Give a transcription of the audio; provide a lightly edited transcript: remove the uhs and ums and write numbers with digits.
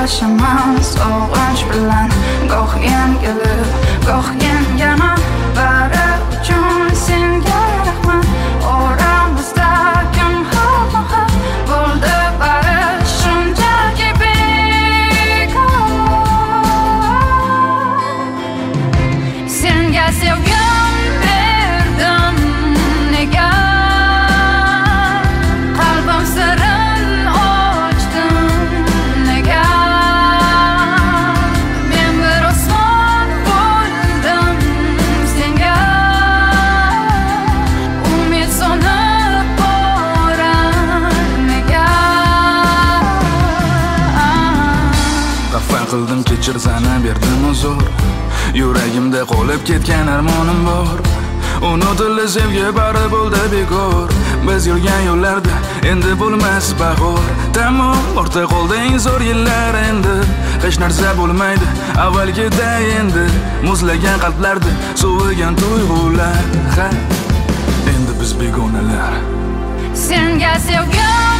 yashaman sog'inch bilan goh yengilib goh yengana bari uchun senga rahmat oramizda kim hamma bo'ldi bari shunchaki bekor senga sevgim berdim nega qalbim sirin ochdim nega men bir osmon bo'ldim senga umid so'nib borar nega Xafa qildim kechir sana berdim uzr Yuragimda qolib ketgan armonim bor Unutildi sevgi bari bo'ldi bekor Biz yurgan yo'llarda endi bo'lmas bahor Tamom ortda qoldi eng zo'r yillar endi Hech narsa bo'lmaydi avvalgiday endi Muzlagan qalblarda sovigan tuyg'ular Endi biz begonalar senga sevgim